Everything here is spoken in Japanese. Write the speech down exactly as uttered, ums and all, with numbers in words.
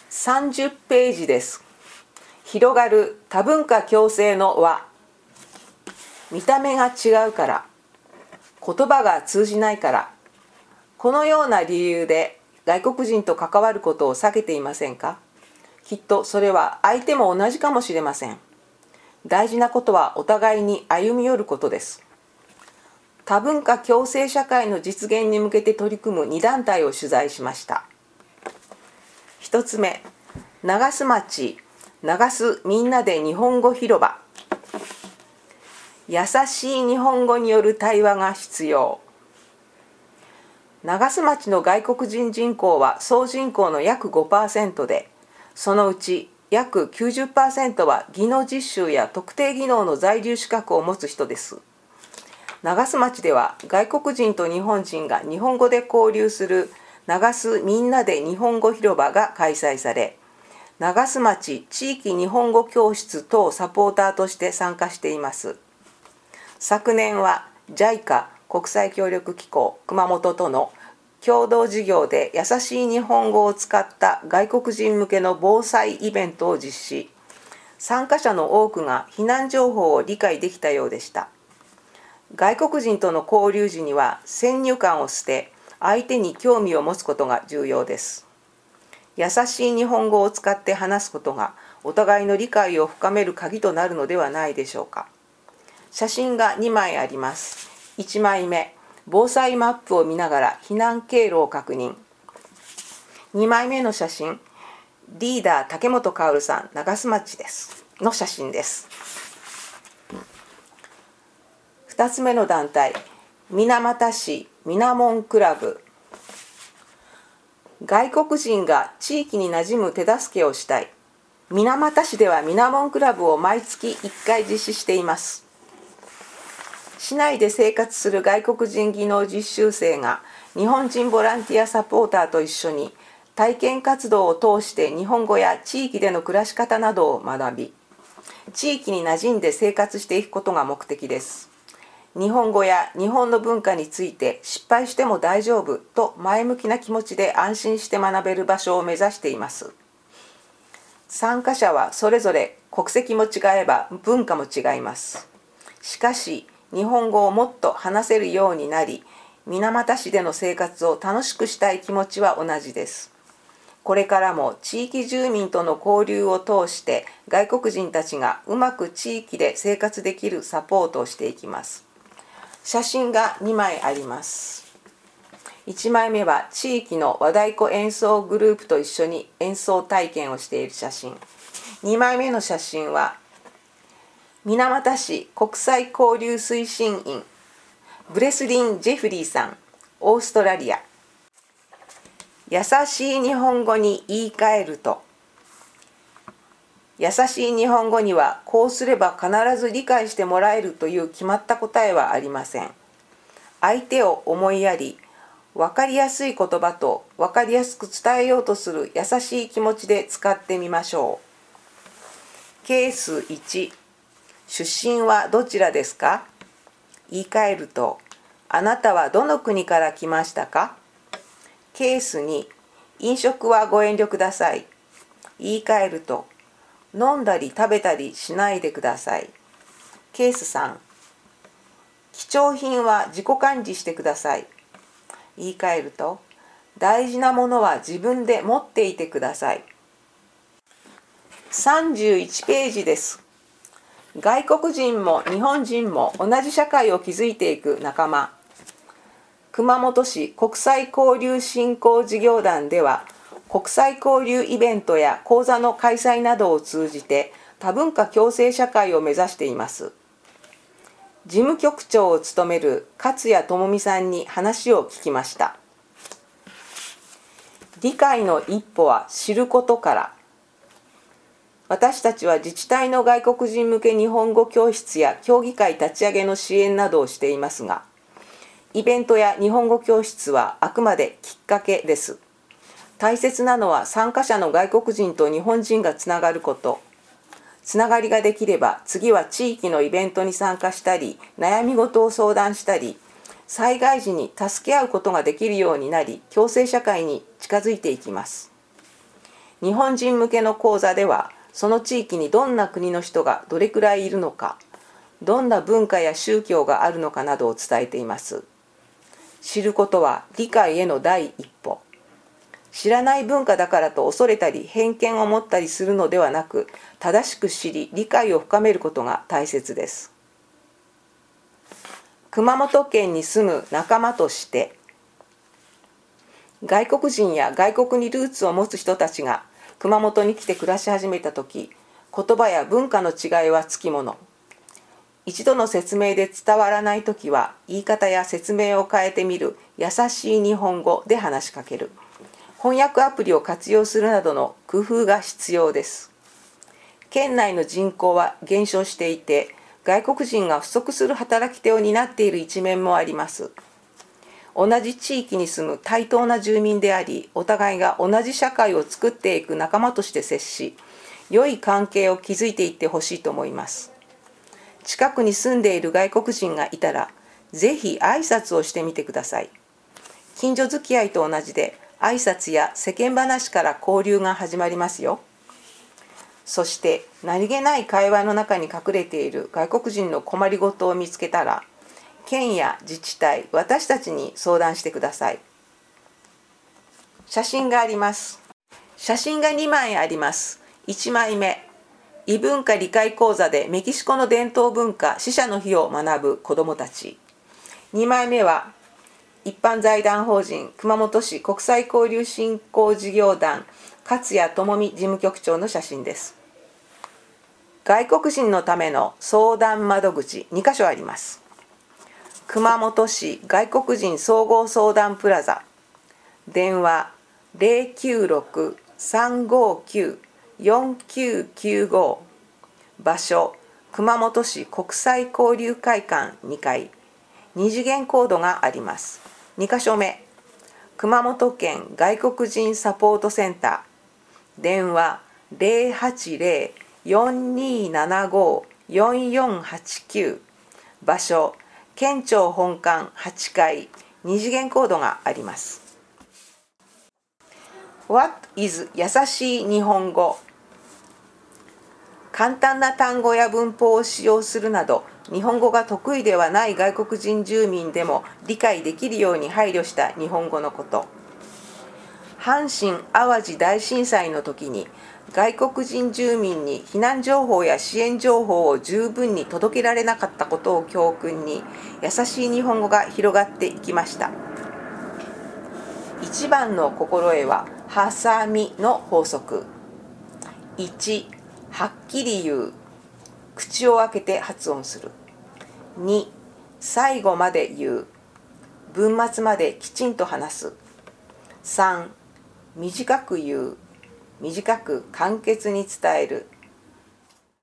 さんじゅっページです。広がる多文化共生の輪。見た目が違うから、言葉が通じないから、このような理由で外国人と関わることを避けていませんか？きっとそれは相手も同じかもしれません。大事なことはお互いに歩み寄ることです。多文化共生社会の実現に向けて取り組むに団体を取材しました。ひとつめ、長洲町流すみんなで日本語広場。優しい日本語による対話が必要。長洲町の外国人人口は総人口の約 ごパーセント で、そのうち約 きゅうじゅっパーセント は技能実習や特定技能の在留資格を持つ人です。長洲町では外国人と日本人が日本語で交流する流すみんなで日本語広場が開催され、長洲町地域日本語教室等サポーターとして参加しています。昨年は ジャイカ 国際協力機構熊本との共同事業で優しい日本語を使った外国人向けの防災イベントを実施。参加者の多くが避難情報を理解できたようでした。外国人との交流時には先入観を捨て、相手に興味を持つことが重要です。優しい日本語を使って話すことがお互いの理解を深める鍵となるのではないでしょうか。写真がにまいあります。いちまいめ、防災マップを見ながら避難経路を確認。にまいめの写真、リーダー竹本薫さん、長洲町ですの写真です。ふたつめの団体、水俣市みなもんクラブ。外国人が地域に馴染む手助けをしたい。水俣市ではみなもんクラブを毎月いっかい実施しています。市内で生活する外国人技能実習生が日本人ボランティアサポーターと一緒に体験活動を通して日本語や地域での暮らし方などを学び、地域に馴染んで生活していくことが目的です。日本語や日本の文化について失敗しても大丈夫と前向きな気持ちで安心して学べる場所を目指しています。参加者はそれぞれ国籍も違えば文化も違います。しかし日本語をもっと話せるようになり、水俣市での生活を楽しくしたい気持ちは同じです。これからも地域住民との交流を通して外国人たちがうまく地域で生活できるサポートをしていきます。写真がにまいあります。いちまいめは地域の和太鼓演奏グループと一緒に演奏体験をしている写真。にまいめの写真は水俣市国際交流推進員ブレスリン・ジェフリーさん、オーストラリア。優しい日本語に言い換えると、優しい日本語にはこうすれば必ず理解してもらえるという決まった答えはありません。相手を思いやり、分かりやすい言葉と分かりやすく伝えようとする優しい気持ちで使ってみましょう。ケースいち、出身はどちらですか？言い換えると、あなたはどの国から来ましたか？ケースに、飲食はご遠慮ください。言い換えると、飲んだり食べたりしないでください。ケースさん、貴重品は自己管理してください。言い換えると、大事なものは自分で持っていてください。さんじゅういちページです。外国人も日本人も同じ社会を築いていく仲間。熊本市国際交流振興事業団では、国際交流イベントや講座の開催などを通じて多文化共生社会を目指しています。事務局長を務める勝谷智美さんに話を聞きました。理解の一歩は知ることから。私たちは自治体の外国人向け日本語教室や協議会立ち上げの支援などをしていますが、イベントや日本語教室はあくまできっかけです。大切なのは参加者の外国人と日本人がつながること。つながりができれば次は地域のイベントに参加したり、悩み事を相談したり、災害時に助け合うことができるようになり、共生社会に近づいていきます。 日本人向けの講座では、その地域にどんな国の人がどれくらいいるのか、どんな文化や宗教があるのかなどを伝えています。知ることは理解への第一歩。知らない文化だからと恐れたり偏見を持ったりするのではなく、正しく知り理解を深めることが大切です。熊本県に住む仲間として、外国人や外国にルーツを持つ人たちが熊本に来て暮らし始めたとき、言葉や文化の違いはつきもの。一度の説明で伝わらないときは、言い方や説明を変えてみる優しい日本語で話しかける。翻訳アプリを活用するなどの工夫が必要です。県内の人口は減少していて、外国人が不足する働き手を担っている一面もあります。同じ地域に住む対等な住民であり、お互いが同じ社会を作っていく仲間として接し、良い関係を築いていってほしいと思います。近くに住んでいる外国人がいたら、ぜひ挨拶をしてみてください。近所付き合いと同じで、挨拶や世間話から交流が始まりますよ。そして何気ない会話の中に隠れている外国人の困りごとを見つけたら、県や自治体、私たちに相談してください。写真があります。写真がにまいあります。いちまいめ、異文化理解講座でメキシコの伝統文化、死者の日を学ぶ子どもたち。にまいめは、一般財団法人熊本市国際交流振興事業団勝谷智美事務局長の写真です。外国人のための相談窓口にかしょあります。熊本市外国人総合相談プラザ、電話 ゼロきゅうろく さんごきゅう よんきゅうきゅうご、場所熊本市国際交流会館にかい、二次元コードがあります。にかしょめ、熊本県外国人サポートセンター、電話 ゼロはちゼロ よんにーななご よんよんはちきゅう、場所県庁本館はちかい、二次元コードがあります。What is 優しい日本語？簡単な単語や文法を使用するなど、日本語が得意ではない外国人住民でも理解できるように配慮した日本語のこと。阪神・淡路大震災の時に、外国人住民に避難情報や支援情報を十分に届けられなかったことを教訓に、優しい日本語が広がっていきました。一番の心得は、はさみの法則。いち、はっきり言う。口を開けて発音する。に、最後まで言う。文末まできちんと話す。さん、短く言う。短く簡潔に伝える。